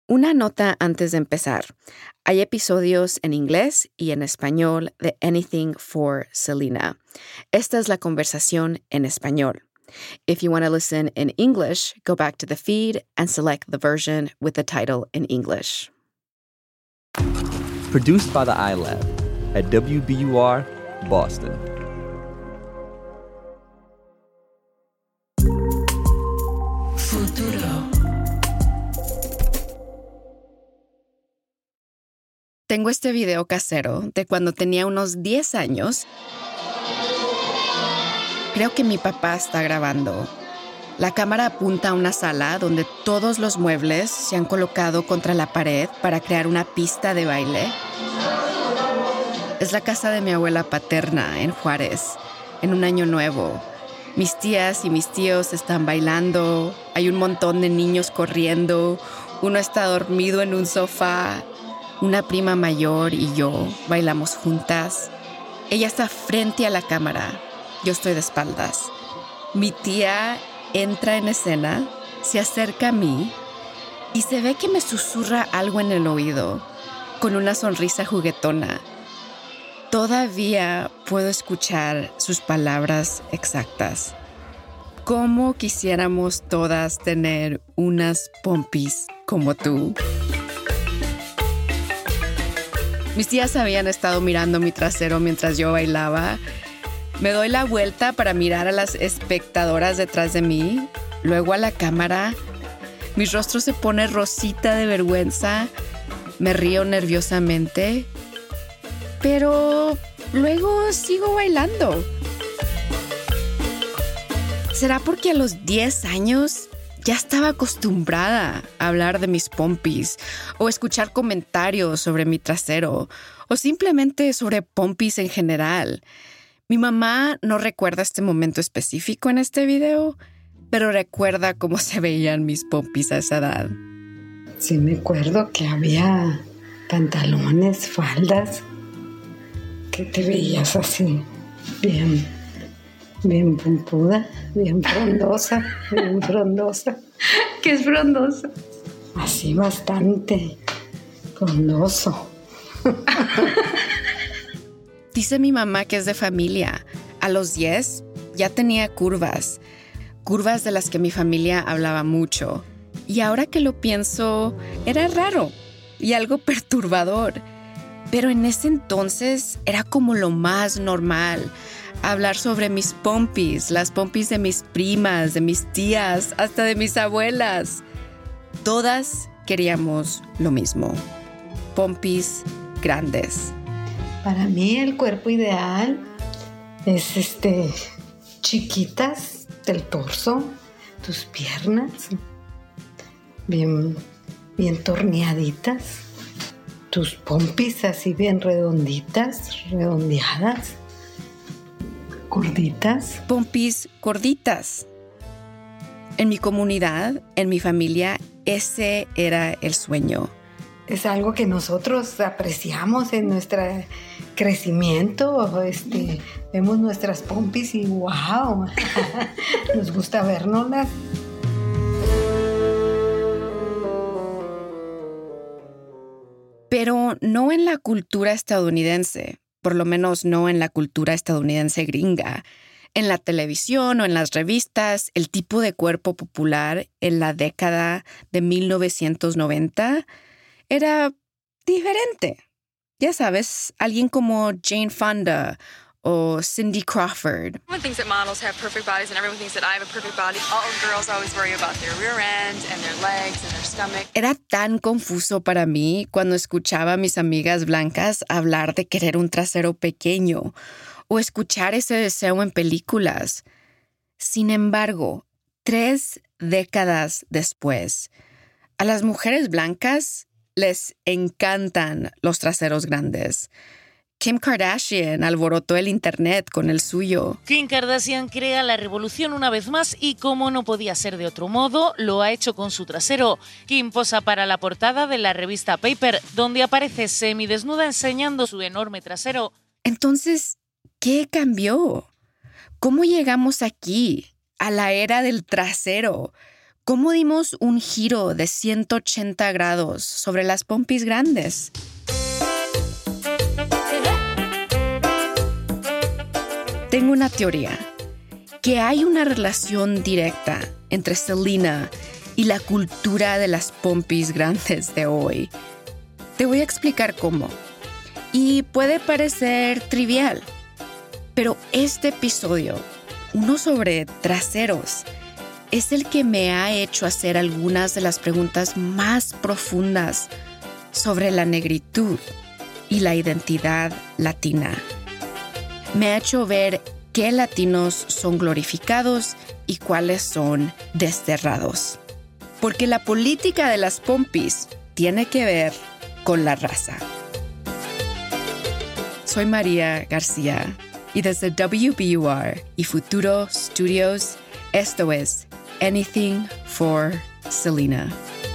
Una nota antes de empezar. Hay episodios en inglés y en español de Anything for Selena. Esta es la conversación en español. If you want to listen in English, go back to the feed and select the version with the title in English. Produced by the iLab at WBUR, Boston. Futuro. Tengo este video casero de cuando tenía unos 10 años. Creo que mi papá está grabando. La cámara apunta a una sala donde todos los muebles se han colocado contra la pared para crear una pista de baile. Es la casa de mi abuela paterna en Juárez, en un año nuevo. Mis tías y mis tíos están bailando, hay un montón de niños corriendo, uno está dormido en un sofá. Una prima mayor y yo bailamos juntas. Ella está frente a la cámara, yo estoy de espaldas. Mi tía entra en escena, se acerca a mí y se ve que me susurra algo en el oído, con una sonrisa juguetona. Todavía puedo escuchar sus palabras exactas. ¿Cómo quisiéramos todas tener unas pompis como tú? Mis tías habían estado mirando mi trasero mientras yo bailaba. Me doy la vuelta para mirar a las espectadoras detrás de mí, luego a la cámara. Mi rostro se pone rosita de vergüenza. Me río nerviosamente, pero luego sigo bailando. ¿Será porque a los 10 años ya estaba acostumbrada a hablar de mis pompis o escuchar comentarios sobre mi trasero o simplemente sobre pompis en general? Mi mamá no recuerda este momento específico en este video, pero recuerda cómo se veían mis pompis a esa edad. Sí, me acuerdo que había pantalones, faldas, que te veías así, bien pompuda, bien frondosa. ¿Qué es frondosa? Así bastante frondoso. Dice mi mamá que es de familia. A los 10 ya tenía curvas de las que mi familia hablaba mucho. Y ahora que lo pienso, era raro y algo perturbador. Pero en ese entonces era como lo más normal. Hablar sobre mis pompis, las pompis de mis primas, de mis tías, hasta de mis abuelas. Todas queríamos lo mismo. Pompis grandes. Para mí el cuerpo ideal es chiquitas del torso, tus piernas, bien torneaditas, tus pompis así bien redonditas, redondeadas. Gorditas. Pompis gorditas. En mi comunidad, en mi familia, ese era el sueño. Es algo que nosotros apreciamos en nuestro crecimiento. Vemos nuestras pompis y ¡wow! Nos gusta vernoslas. Pero no en la cultura estadounidense. Por lo menos no en la cultura estadounidense gringa. En la televisión o en las revistas, el tipo de cuerpo popular en la década de 1990 era diferente. Ya sabes, alguien como Jane Fonda o Cindy Crawford. Everyone thinks that models have perfect bodies and everyone thinks that I have a perfect body. All girls always worry about their rear end and their legs and their stomach. Era tan confuso para mí cuando escuchaba a mis amigas blancas hablar de querer un trasero pequeño o escuchar ese deseo en películas. Sin embargo, 3 décadas después, a las mujeres blancas les encantan los traseros grandes. Kim Kardashian alborotó el internet con el suyo. Kim Kardashian crea la revolución una vez más y, como no podía ser de otro modo, lo ha hecho con su trasero. Kim posa para la portada de la revista Paper, donde aparece semidesnuda enseñando su enorme trasero. Entonces, ¿qué cambió? ¿Cómo llegamos aquí, a la era del trasero? ¿Cómo dimos un giro de 180 grados sobre las pompis grandes? Tengo una teoría, que hay una relación directa entre Selena y la cultura de las pompis grandes de hoy. Te voy a explicar cómo. Y puede parecer trivial, pero este episodio, uno sobre traseros, es el que me ha hecho hacer algunas de las preguntas más profundas sobre la negritud y la identidad latina. Me ha hecho ver qué latinos son glorificados y cuáles son desterrados. Porque la política de las pompis tiene que ver con la raza. Soy María García y desde WBUR y Futuro Studios, esto es Anything for Selena.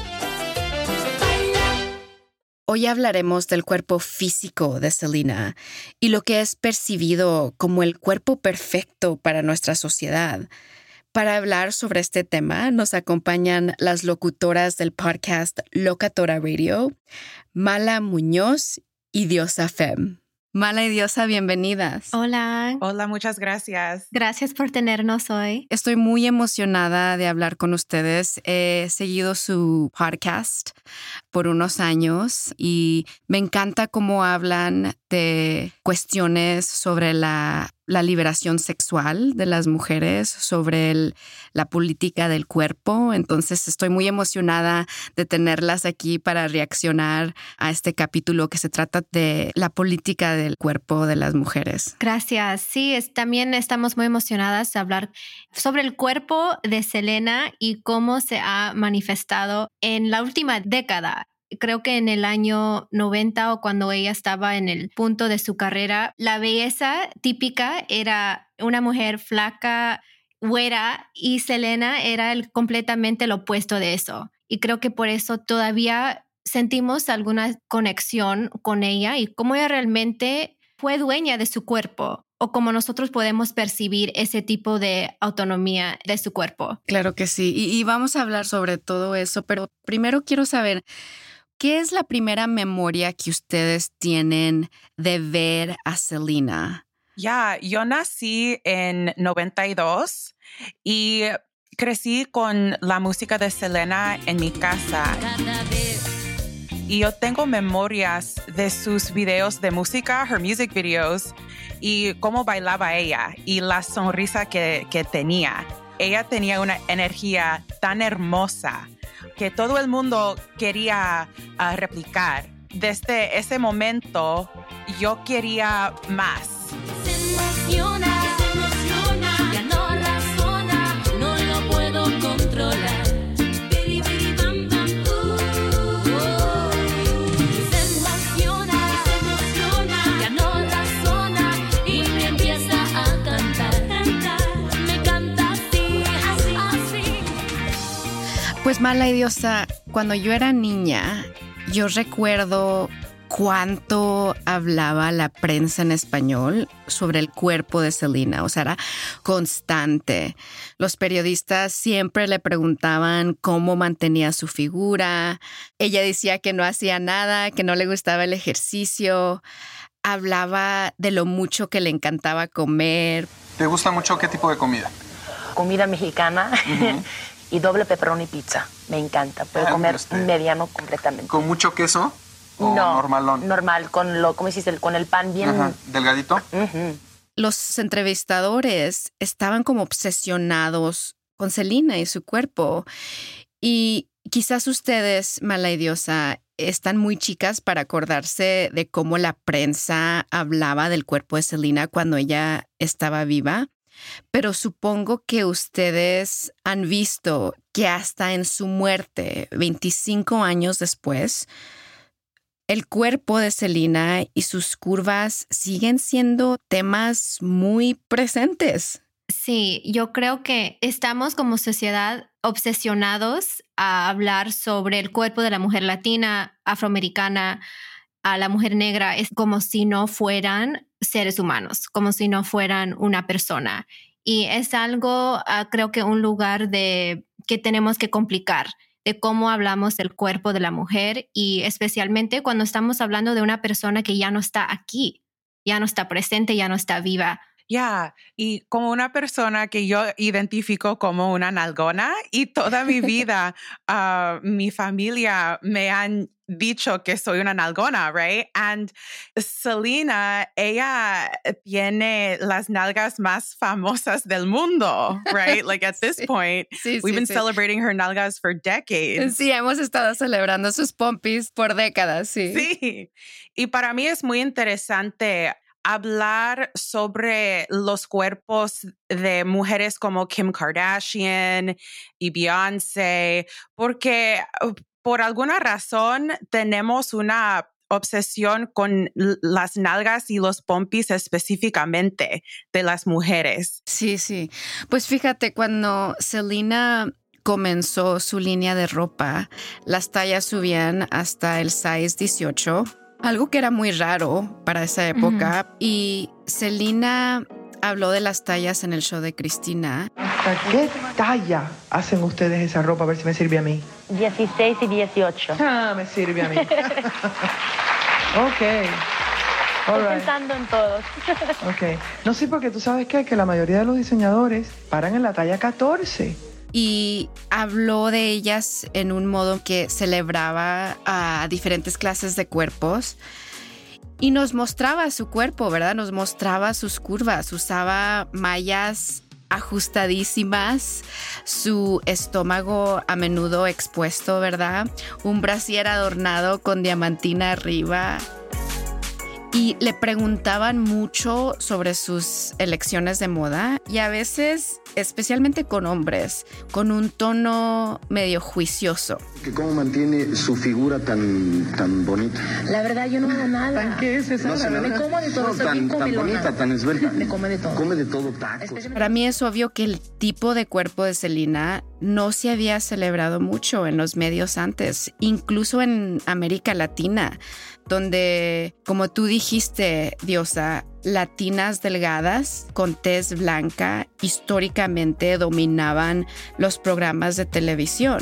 Hoy hablaremos del cuerpo físico de Selena y lo que es percibido como el cuerpo perfecto para nuestra sociedad. Para hablar sobre este tema nos acompañan las locutoras del podcast Locatora Radio, Mala Muñoz y Diosa Fem. Mala y Diosa, bienvenidas. Hola. Hola, muchas gracias. Gracias por tenernos hoy. Estoy muy emocionada de hablar con ustedes. He seguido su podcast por unos años y me encanta cómo hablan de cuestiones sobre la liberación sexual de las mujeres, sobre la política del cuerpo. Entonces estoy muy emocionada de tenerlas aquí para reaccionar a este capítulo que se trata de la política del cuerpo de las mujeres. Gracias. Sí, también estamos muy emocionadas de hablar sobre el cuerpo de Selena y cómo se ha manifestado en la última década. Creo que en el año 90 o cuando ella estaba en el punto de su carrera, la belleza típica era una mujer flaca, güera, y Selena era completamente lo opuesto de eso. Y creo que por eso todavía sentimos alguna conexión con ella y cómo ella realmente fue dueña de su cuerpo o cómo nosotros podemos percibir ese tipo de autonomía de su cuerpo. Claro que sí. Y vamos a hablar sobre todo eso, pero primero quiero saber, ¿qué es la primera memoria que ustedes tienen de ver a Selena? Yo nací en 92 y crecí con la música de Selena en mi casa. Y yo tengo memorias de sus videos de música, her music videos, y cómo bailaba ella y la sonrisa que tenía. Ella tenía una energía tan hermosa que todo el mundo quería replicar. Desde ese momento, yo quería más. Se emociona, ya no razona, no lo puedo controlar. Se emociona, ya no razona y me empieza a cantar. Me canta así. Pues Mala y Diosa, cuando yo era niña, yo recuerdo cuánto hablaba la prensa en español sobre el cuerpo de Selena. O sea, era constante. Los periodistas siempre le preguntaban cómo mantenía su figura. Ella decía que no hacía nada, que no le gustaba el ejercicio. Hablaba de lo mucho que le encantaba comer. ¿Te gusta mucho qué tipo de comida? Comida mexicana. Uh-huh. Y doble pepperoni pizza. Me encanta. Puedo comer mediano completamente. ¿Con mucho queso? ¿O no, normalón? Normal, ¿cómo hiciste? Con el pan bien... Ajá. ¿Delgadito? Uh-huh. Los entrevistadores estaban como obsesionados con Selena y su cuerpo. Y quizás ustedes, Mala y Diosa, están muy chicas para acordarse de cómo la prensa hablaba del cuerpo de Selena cuando ella estaba viva. Pero supongo que ustedes han visto que hasta en su muerte, 25 años después, el cuerpo de Selena y sus curvas siguen siendo temas muy presentes. Sí, yo creo que estamos como sociedad obsesionados a hablar sobre el cuerpo de la mujer latina, afroamericana, a la mujer negra. Es como si no fueran seres humanos, como si no fueran una persona. Y es algo, creo que un lugar que que tenemos que complicar de cómo hablamos del cuerpo de la mujer y especialmente cuando estamos hablando de una persona que ya no está aquí, ya no está presente, ya no está viva. Ya, y como una persona que yo identifico como una nalgona y toda mi vida mi familia me han dicho que soy una nalgona, right? And Selena, ella tiene las nalgas más famosas del mundo, right? Like at this point, we've been celebrating her nalgas for decades. Sí, hemos estado celebrando sus pompis por décadas, sí. Sí, y para mí es muy interesante hablar sobre los cuerpos de mujeres como Kim Kardashian y Beyoncé, porque por alguna razón tenemos una obsesión con las nalgas y los pompis específicamente de las mujeres. Sí, sí. Pues fíjate, cuando Selena comenzó su línea de ropa, las tallas subían hasta el size 18. Algo que era muy raro para esa época. Y Selena habló de las tallas en el show de Cristina. ¿Hasta qué talla hacen ustedes esa ropa? A ver si me sirve a mí. 16 y 18. Ah, me sirve a mí. Ok. Estoy pensando en todos. Ok. No, sí, porque tú sabes que la mayoría de los diseñadores paran en la talla 14. Y habló de ellas en un modo que celebraba a diferentes clases de cuerpos y nos mostraba su cuerpo, ¿verdad? Nos mostraba sus curvas, usaba mallas ajustadísimas, su estómago a menudo expuesto, ¿verdad? Un brasier adornado con diamantina arriba. Y le preguntaban mucho sobre sus elecciones de moda y a veces, especialmente con hombres, con un tono medio juicioso. ¿Cómo mantiene su figura tan bonita? La verdad, yo no hago nada. ¿Qué es esa? No, me como de todo. No, soy tan comilona. bonita, tan esbelta. Me come de todo. Come de todo, tacos. Para mí es obvio que el tipo de cuerpo de Selena no se había celebrado mucho en los medios antes, incluso en América Latina, donde, como tú dijiste, Diosa, latinas delgadas con tez blanca históricamente dominaban los programas de televisión.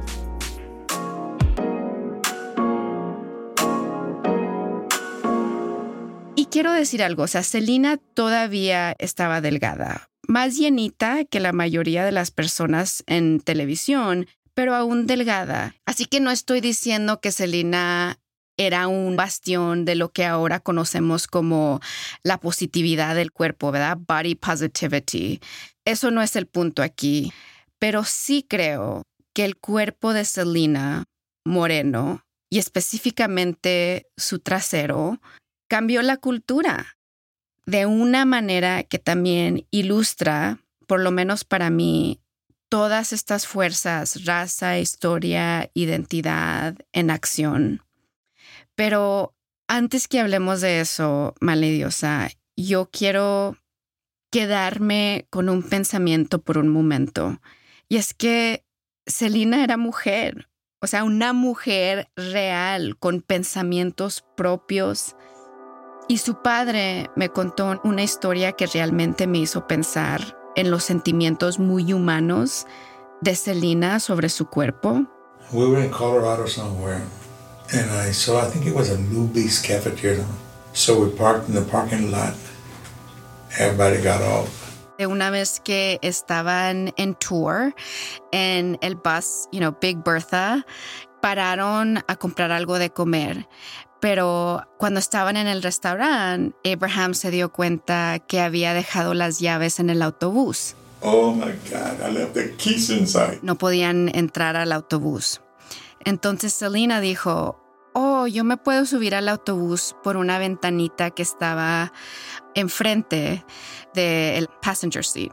Y quiero decir algo, o sea, Selena todavía estaba delgada, más llenita que la mayoría de las personas en televisión, pero aún delgada. Así que no estoy diciendo que Selena era un bastión de lo que ahora conocemos como la positividad del cuerpo, ¿verdad? Body positivity. Eso no es el punto aquí, pero sí creo que el cuerpo de Selena moreno y específicamente su trasero cambió la cultura de una manera que también ilustra, por lo menos para mí, todas estas fuerzas, raza, historia, identidad en acción. Pero antes que hablemos de eso, Malediosa, yo quiero quedarme con un pensamiento por un momento. Y es que Selena era mujer, o sea, una mujer real, con pensamientos propios. Y su padre me contó una historia que realmente me hizo pensar en los sentimientos muy humanos de Selena sobre su cuerpo. We were in Colorado somewhere, and I think it was a Luby's cafeteria. So we parked in the parking lot. Everybody got off. De una vez que estaban en tour, en el bus, Big Bertha, pararon a comprar algo de comer. Pero cuando estaban en el restaurante, Abraham se dio cuenta que había dejado las llaves en el autobús. Oh my God, I left the keys inside. No podían entrar al autobús. Entonces Selena dijo, yo me puedo subir al autobús por una ventanita que estaba enfrente del passenger seat.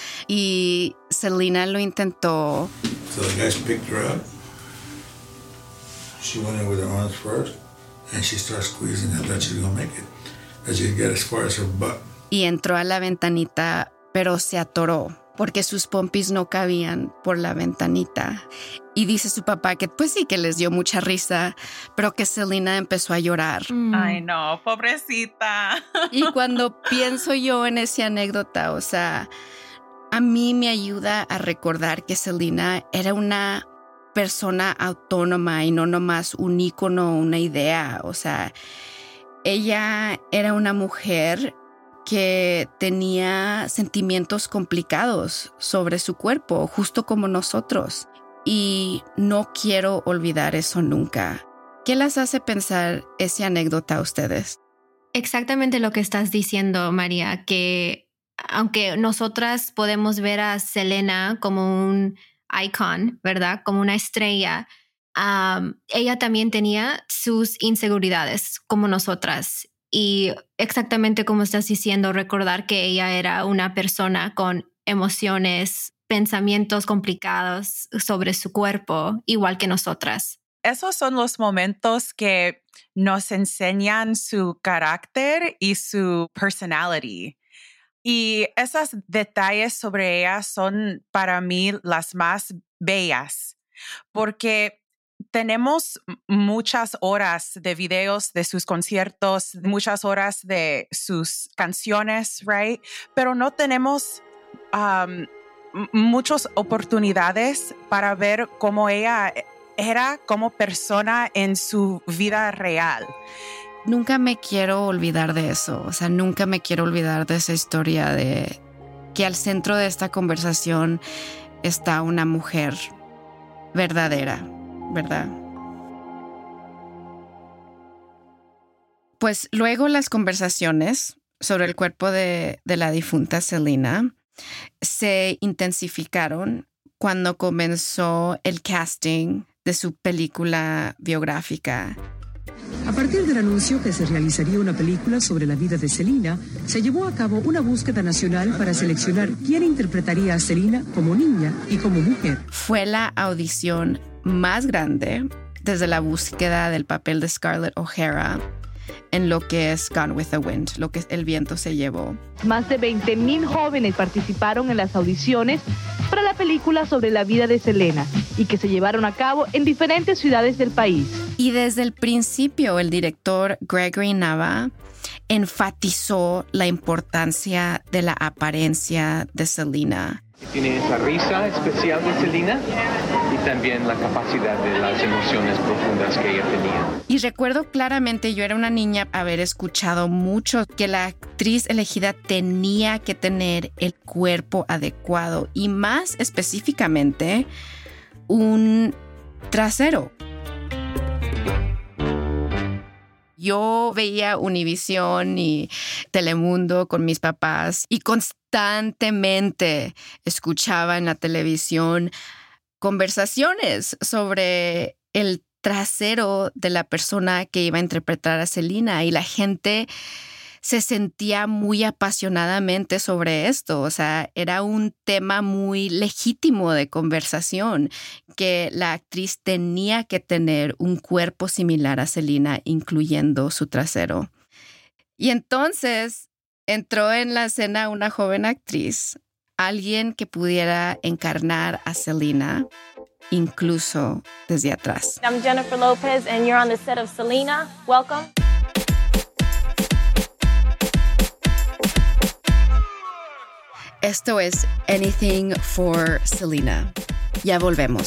Y Selena lo intentó. So the guys picked her up. She went in with her arms first. And she started squeezing. I thought she was going to make it. That she'd get as far as her butt. Y entró a la ventanita, pero se atoró porque sus pompis no cabían por la ventanita. Y dice su papá que pues sí que les dio mucha risa, pero que Selena empezó a llorar. Ay, no, pobrecita. Y cuando pienso yo en esa anécdota, o sea, a mí me ayuda a recordar que Selena era una persona autónoma y no nomás un ícono, una idea. O sea, ella era una mujer que tenía sentimientos complicados sobre su cuerpo, justo como nosotros. Y no quiero olvidar eso nunca. ¿Qué las hace pensar esa anécdota a ustedes? Exactamente lo que estás diciendo, María, que aunque nosotras podemos ver a Selena como un icon, ¿verdad? Como una estrella, ella también tenía sus inseguridades como nosotras. Y exactamente como estás diciendo, recordar que ella era una persona con emociones, pensamientos complicados sobre su cuerpo, igual que nosotras. Esos son los momentos que nos enseñan su carácter y su personality. Y esos detalles sobre ella son para mí las más bellas, porque tenemos muchas horas de videos de sus conciertos, muchas horas de sus canciones, right? Pero no tenemos muchas oportunidades para ver cómo ella era como persona en su vida real. Nunca me quiero olvidar de eso. O sea, nunca me quiero olvidar de esa historia de que al centro de esta conversación está una mujer verdadera, ¿verdad? Pues luego las conversaciones sobre el cuerpo de la difunta Selena se intensificaron cuando comenzó el casting de su película biográfica. A partir del anuncio que se realizaría una película sobre la vida de Selena, se llevó a cabo una búsqueda nacional para seleccionar quién interpretaría a Selena como niña y como mujer. Fue la audición más grande desde la búsqueda del papel de Scarlett O'Hara en lo que es Gone with the Wind, lo que el viento se llevó. Más de 20,000 jóvenes participaron en las audiciones para la película sobre la vida de Selena y que se llevaron a cabo en diferentes ciudades del país. Y desde el principio, el director Gregory Nava enfatizó la importancia de la apariencia de Selena. Tiene esa risa especial de Selena y también la capacidad de las emociones profundas que ella tenía. Y recuerdo claramente, yo era una niña, haber escuchado mucho que la actriz elegida tenía que tener el cuerpo adecuado y más específicamente un trasero. Yo veía Univisión y Telemundo con mis papás y constantemente escuchaba en la televisión conversaciones sobre el trasero de la persona que iba a interpretar a Selena y la gente se sentía muy apasionadamente sobre esto. O sea, era un tema muy legítimo de conversación, que la actriz tenía que tener un cuerpo similar a Selena, incluyendo su trasero. Y entonces entró en la escena una joven actriz, alguien que pudiera encarnar a Selena, incluso desde atrás. I'm Jennifer Lopez and you're on the set of Selena. Welcome. Esto es Anything for Selena. Ya volvemos.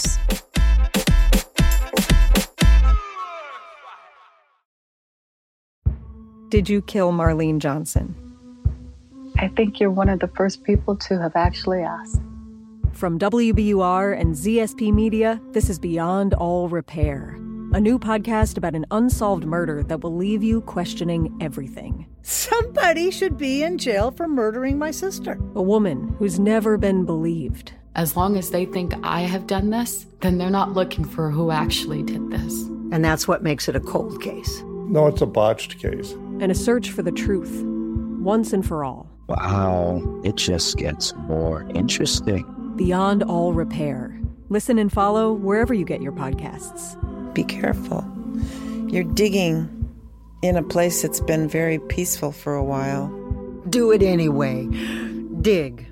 Did you kill Marlene Johnson? I think you're one of the first people to have actually asked. From WBUR and ZSP Media, this is Beyond All Repair, a new podcast about an unsolved murder that will leave you questioning everything. Somebody should be in jail for murdering my sister. A woman who's never been believed. As long as they think I have done this, then they're not looking for who actually did this. And that's what makes it a cold case. No, it's a botched case. And a search for the truth, once and for all. Wow, it just gets more interesting. Beyond All Repair. Listen and follow wherever you get your podcasts. Be careful. You're digging in a place that's been very peaceful for a while. Do it anyway. Dig.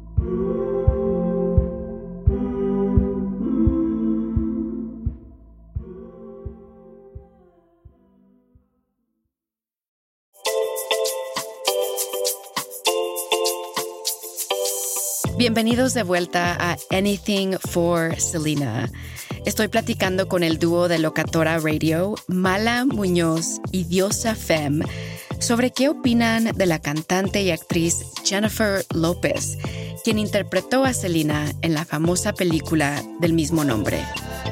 Bienvenidos de vuelta a Anything for Selena. Estoy platicando con el dúo de Locatora Radio, Mala Muñoz y Diosa Femme, sobre qué opinan de la cantante y actriz Jennifer Lopez, quien interpretó a Selena en la famosa película del mismo nombre.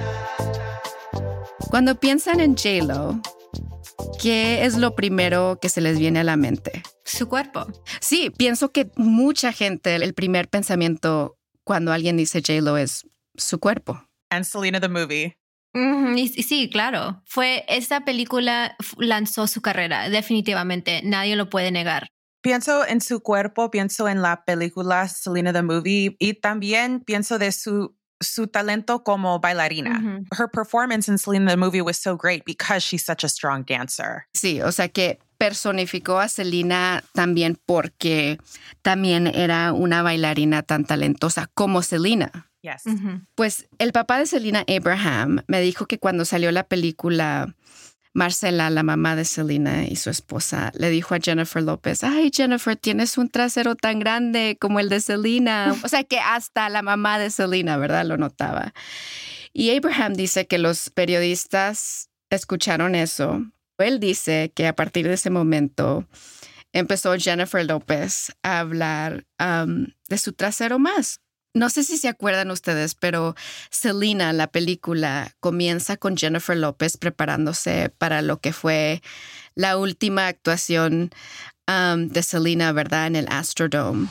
Cuando piensan en J-Lo, ¿qué es lo primero que se les viene a la mente? Su cuerpo. Sí, pienso que mucha gente, el primer pensamiento cuando alguien dice J-Lo es su cuerpo. And Selena the movie. Sí, claro. Esa película lanzó su carrera, definitivamente. Nadie lo puede negar. Pienso en su cuerpo, pienso en la película Selena the movie y también pienso de su talento como bailarina. Mm-hmm. Her performance in Selena the movie was so great because she's such a strong dancer. Sí, o sea que personificó a Selena también porque también era una bailarina tan talentosa como Selena. Yes. Mm-hmm. Pues el papá de Selena, Abraham, me dijo que cuando salió la película, Marcela, la mamá de Selena y su esposa, le dijo a Jennifer Lopez, ay, Jennifer, tienes un trasero tan grande como el de Selena. O sea que hasta la mamá de Selena, ¿verdad? Lo notaba. Y Abraham dice que los periodistas escucharon eso. Él dice que a partir de ese momento empezó Jennifer Lopez a hablar de su trasero más. No sé si se acuerdan ustedes, pero Selena, la película, comienza con Jennifer Lopez preparándose para lo que fue la última actuación de Selena, ¿verdad? En el Astrodome.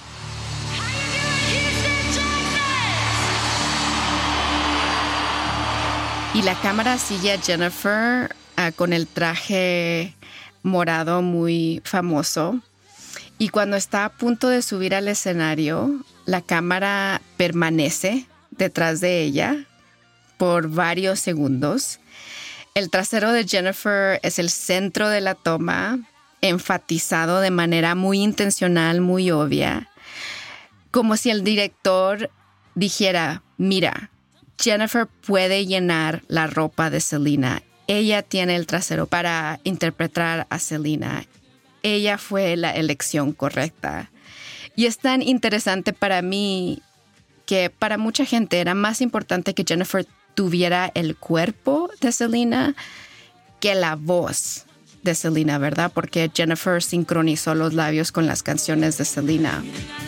Y la cámara sigue a Jennifer con el traje morado muy famoso. Y cuando está a punto de subir al escenario, la cámara permanece detrás de ella por varios segundos. El trasero de Jennifer es el centro de la toma, enfatizado de manera muy intencional, muy obvia, como si el director dijera, mira, Jennifer puede llenar la ropa de Selena. Ella tiene el trasero para interpretar a Selena. Ella fue la elección correcta. Y es tan interesante para mí que para mucha gente era más importante que Jennifer tuviera el cuerpo de Selena que la voz de Selena, ¿verdad? Porque Jennifer sincronizó los labios con las canciones de Selena.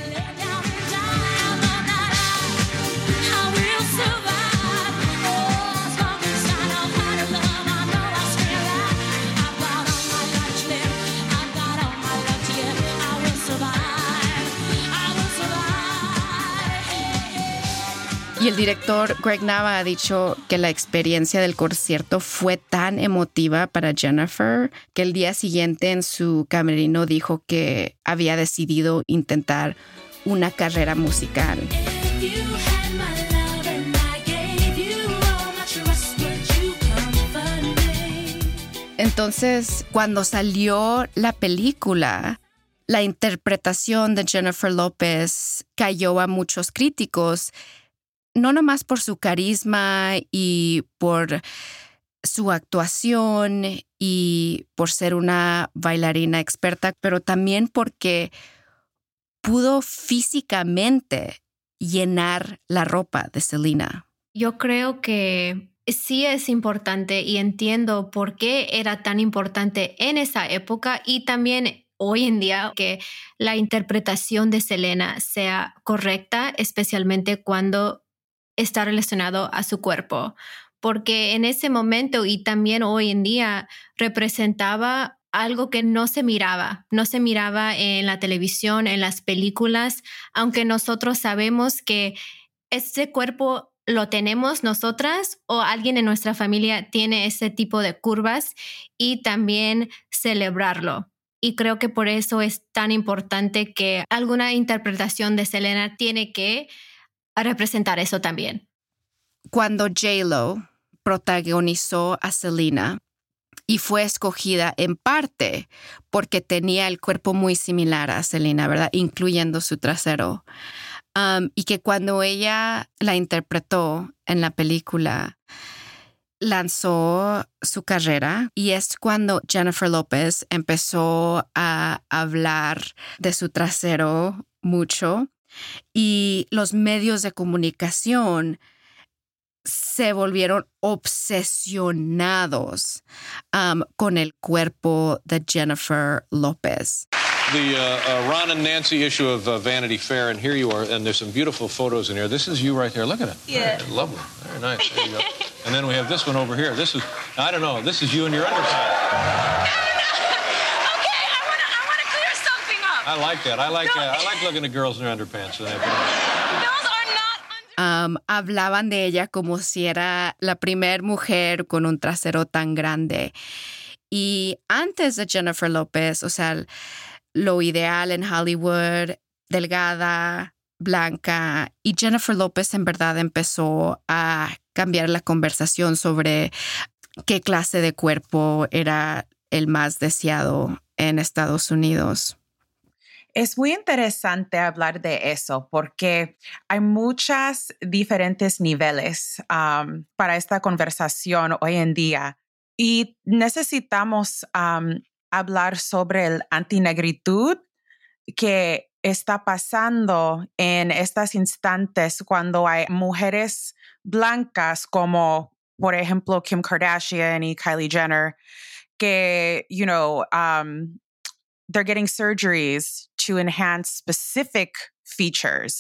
Y el director Greg Nava ha dicho que la experiencia del concierto fue tan emotiva para Jennifer que el día siguiente en su camerino dijo que había decidido intentar una carrera musical. Entonces, cuando salió la película, la interpretación de Jennifer Lopez cayó a muchos críticos, no nomás por su carisma y por su actuación y por ser una bailarina experta, pero también porque pudo físicamente llenar la ropa de Selena. Yo creo que sí es importante y entiendo por qué era tan importante en esa época y también hoy en día que la interpretación de Selena sea correcta, especialmente cuando está relacionado a su cuerpo, porque en ese momento y también hoy en día representaba algo que no se miraba en la televisión, en las películas, aunque nosotros sabemos que ese cuerpo lo tenemos nosotras o alguien en nuestra familia tiene ese tipo de curvas y también celebrarlo. Y creo que por eso es tan importante que alguna interpretación de Selena tiene que representar eso también. Cuando J-Lo protagonizó a Selena y fue escogida en parte porque tenía el cuerpo muy similar a Selena, ¿verdad? Incluyendo su trasero. Y que cuando ella la interpretó en la película, lanzó su carrera y es cuando Jennifer Lopez empezó a hablar de su trasero mucho. y los medios de comunicación se volvieron obsesionados con el cuerpo de Jennifer Lopez. The Ron and Nancy issue of Vanity Fair, and here you are, and there's some beautiful photos in here. This is you right there. Look at it. Yeah. Lovely. Very nice. There you go. And then we have this one over here. This is, I don't know, this is you in your underpants. I like that. I like looking at girls in their underpants. Hablaban de ella como si era la primera mujer con un trasero tan grande. Y antes de Jennifer Lopez, o sea, lo ideal en Hollywood, delgada, blanca. Y Jennifer Lopez en verdad empezó a cambiar la conversación sobre qué clase de cuerpo era el más deseado en Estados Unidos. Es muy interesante hablar de eso porque hay muchos diferentes niveles para esta conversación hoy en día y necesitamos hablar sobre el antinegritud que está pasando en estos instantes cuando hay mujeres blancas como, por ejemplo, Kim Kardashian y Kylie Jenner que, they're getting surgeries to enhance specific features,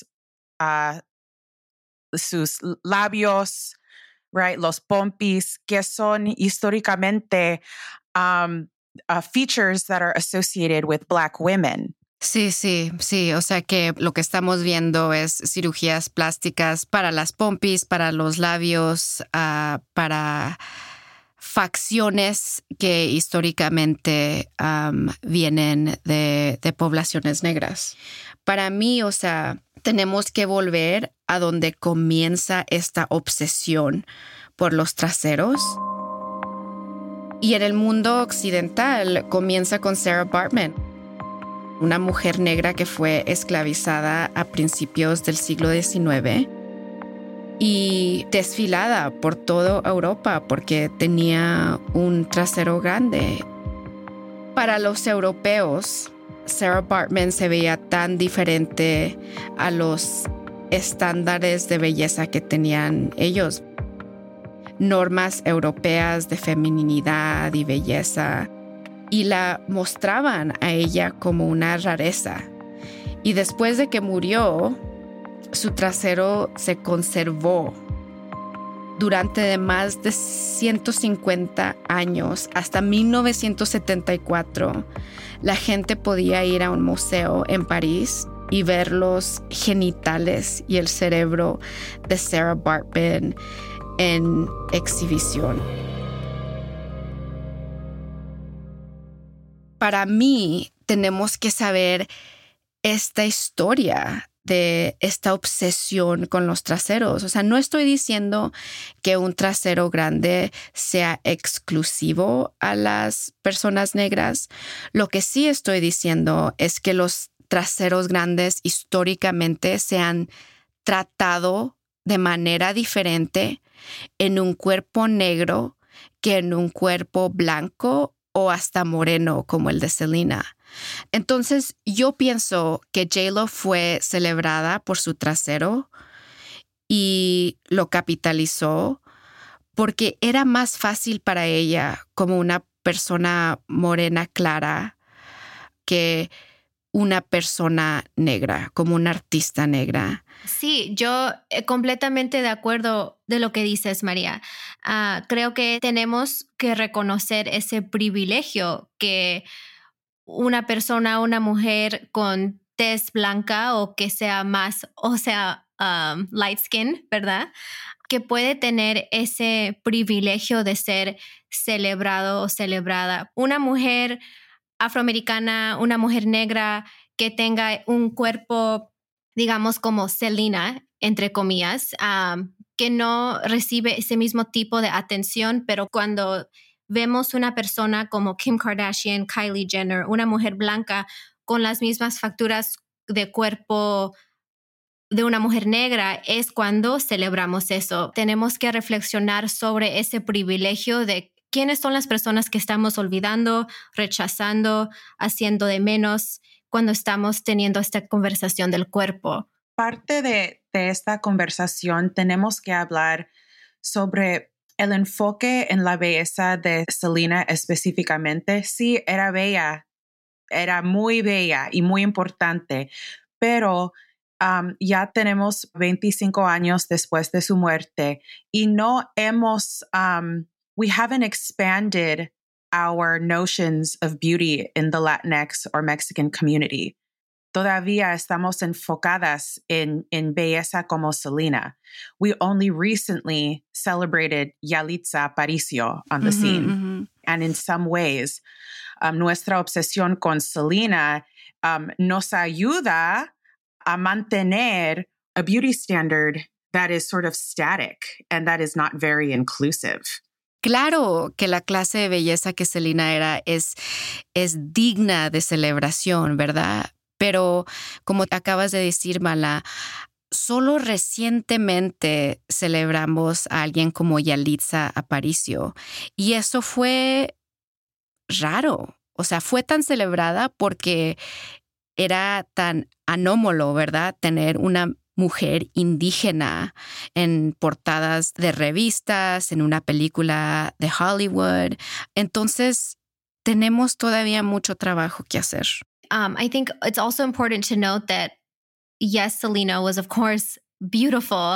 sus labios, right, los pompis, que son históricamente features that are associated with Black women. Sí. O sea que lo que estamos viendo es cirugías plásticas para las pompis, para los labios, para facciones que históricamente vienen de poblaciones negras. Para mí, o sea, tenemos que volver a donde comienza esta obsesión por los traseros. Y en el mundo occidental comienza con Sarah Baartman, una mujer negra que fue esclavizada a principios del siglo XIX y desfilada por toda Europa porque tenía un trasero grande. Para los europeos, Sarah Baartman se veía tan diferente a los estándares de belleza que tenían ellos. Normas europeas de feminidad y belleza, y la mostraban a ella como una rareza. Y después de que murió, su trasero se conservó durante más de 150 años. Hasta 1974, la gente podía ir a un museo en París y ver los genitales y el cerebro de Sarah Baartman en exhibición. Para mí, tenemos que saber esta historia de esta obsesión con los traseros. O sea, no estoy diciendo que un trasero grande sea exclusivo a las personas negras. Lo que sí estoy diciendo es que los traseros grandes históricamente se han tratado de manera diferente en un cuerpo negro que en un cuerpo blanco o hasta moreno como el de Selena. Entonces, yo pienso que J.Lo fue celebrada por su trasero y lo capitalizó porque era más fácil para ella como una persona morena clara que una persona negra, como una artista negra. Sí, yo completamente de acuerdo de lo que dices, María. Creo que tenemos que reconocer ese privilegio que una persona, una mujer con tez blanca o que sea más, light skin, ¿verdad? Que puede tener ese privilegio de ser celebrado o celebrada. Una mujer afroamericana, una mujer negra que tenga un cuerpo, digamos, como Selena, entre comillas, que no recibe ese mismo tipo de atención, pero cuando vemos una persona como Kim Kardashian, Kylie Jenner, una mujer blanca con las mismas facturas de cuerpo de una mujer negra, es cuando celebramos eso. Tenemos que reflexionar sobre ese privilegio de quiénes son las personas que estamos olvidando, rechazando, haciendo de menos cuando estamos teniendo esta conversación del cuerpo. parte de esta conversación tenemos que hablar sobre el enfoque en la belleza de Selena específicamente. Sí, era bella, era muy bella y muy importante, pero ya tenemos 25 años después de su muerte y no hemos, we haven't expanded our notions of beauty in the Latinx or Mexican community. Todavía estamos enfocadas en belleza como Selena. We only recently celebrated Yalitza Aparicio on the scene. Mm-hmm. And in some ways, nuestra obsesión con Selena nos ayuda a mantener a beauty standard that is sort of static and that is not very inclusive. Claro que la clase de belleza que Selena era es digna de celebración, ¿verdad? Pero como acabas de decir, Mala, solo recientemente celebramos a alguien como Yalitza Aparicio. Y eso fue raro. O sea, fue tan celebrada porque era tan anómalo, ¿verdad? Tener una mujer indígena en portadas de revistas, en una película de Hollywood. Entonces, tenemos todavía mucho trabajo que hacer. I think it's also important to note that, yes, Selena was, of course, beautiful,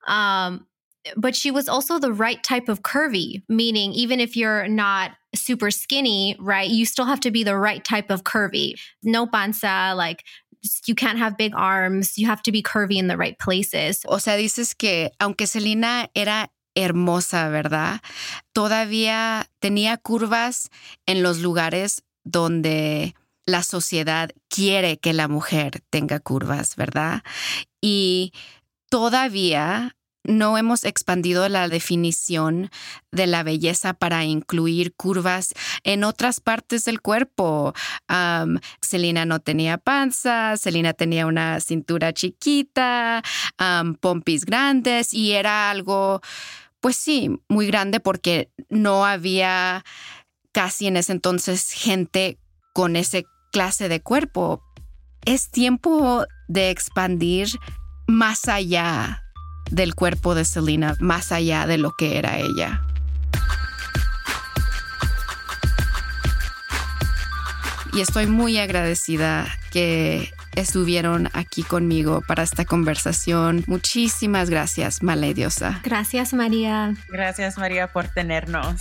but she was also the right type of curvy, meaning even if you're not super skinny, right, you still have to be the right type of curvy. No panza, like, you can't have big arms. You have to be curvy in the right places. O sea, dices que aunque Selena era hermosa, ¿verdad? Todavía tenía curvas en los lugares donde la sociedad quiere que la mujer tenga curvas, ¿verdad? Y todavía no hemos expandido la definición de la belleza para incluir curvas en otras partes del cuerpo. Selena no tenía panza, Selena tenía una cintura chiquita, pompis grandes y era algo, pues sí, muy grande porque no había casi en ese entonces gente con ese clase de cuerpo. Es tiempo de expandir más allá del cuerpo de Selena, más allá de lo que era ella. Y estoy muy agradecida que estuvieron aquí conmigo para esta conversación. Muchísimas gracias, Mala y Diosa. Gracias, María. Gracias, María, por tenernos.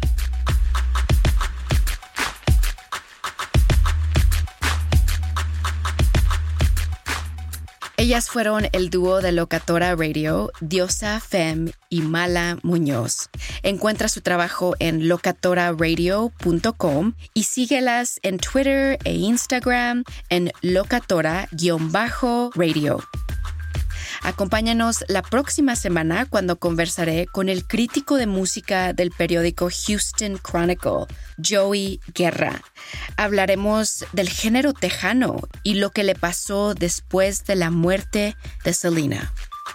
Ellas fueron el dúo de Locatora Radio, Diosa Fem y Mala Muñoz. Encuentra su trabajo en locatoraradio.com y síguelas en Twitter e Instagram en locatora_radio. Acompáñanos la próxima semana cuando conversaré con el crítico de música del periódico Houston Chronicle, Joey Guerra. Hablaremos del género tejano y lo que le pasó después de la muerte de Selena.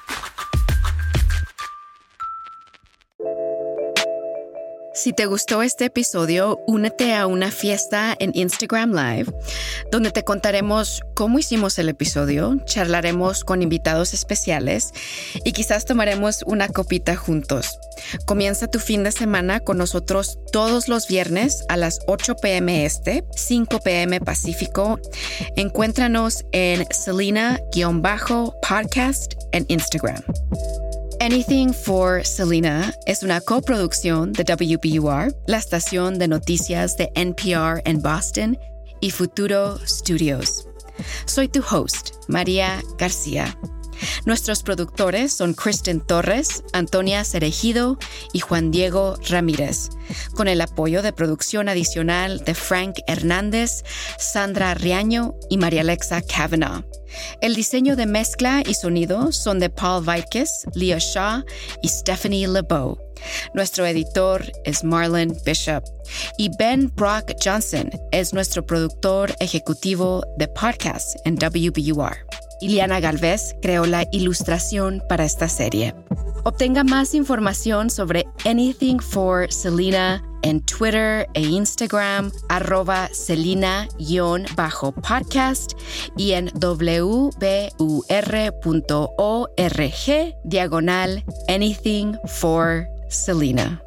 Si te gustó este episodio, únete a una fiesta en Instagram Live, donde te contaremos cómo hicimos el episodio, charlaremos con invitados especiales y quizás tomaremos una copita juntos. Comienza tu fin de semana con nosotros todos los viernes a las 8 p.m. Este, 5 p.m. Pacífico. Encuéntranos en Selena_podcast en Instagram. Anything for Selena es una coproducción de WBUR, la estación de noticias de NPR en Boston, y Futuro Studios. Soy tu host, María García. Nuestros productores son Kristen Torres, Antonia Cerejido y Juan Diego Ramírez, con el apoyo de producción adicional de Frank Hernández, Sandra Riaño y María Alexa Kavanaugh. El diseño de mezcla y sonido son de Paul Vaikes, Leah Shaw y Stephanie LeBeau. Nuestro editor es Marlon Bishop y Ben Brock Johnson es nuestro productor ejecutivo de podcast en WBUR. Ileana Galvez creó la ilustración para esta serie. Obtenga más información sobre Anything for Selena en Twitter e Instagram, @Selena_podcast y en wbur.org/Anything for Selena.